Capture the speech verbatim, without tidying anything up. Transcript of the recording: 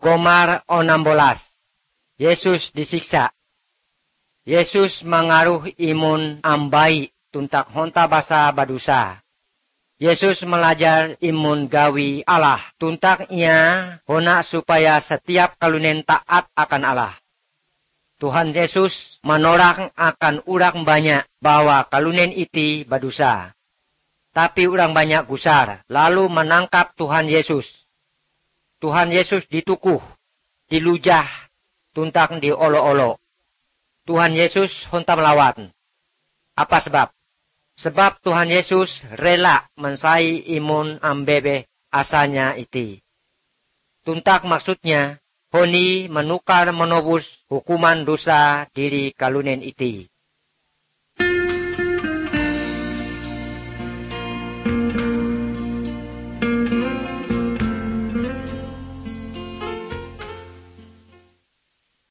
Gomar enam belas. Yesus disiksa. Yesus mengaruh imun ambai tuntak honta basa badusa. Yesus melajar imun gawi Allah tuntak ia hona supaya setiap kalunen taat akan Allah. Tuhan Yesus menorang akan urang banyak bahwa kalunen iti badusa. Tapi urang banyak gusar lalu menangkap Tuhan Yesus. Tuhan Yesus ditukuh, dilujah, tuntak diolo-olo. Tuhan Yesus honta melawan. Apa sebab? Sebab Tuhan Yesus rela mensai imun ambebe asanya iti. Tuntak maksudnya, honi menukar menobus hukuman dosa diri kalunen iti.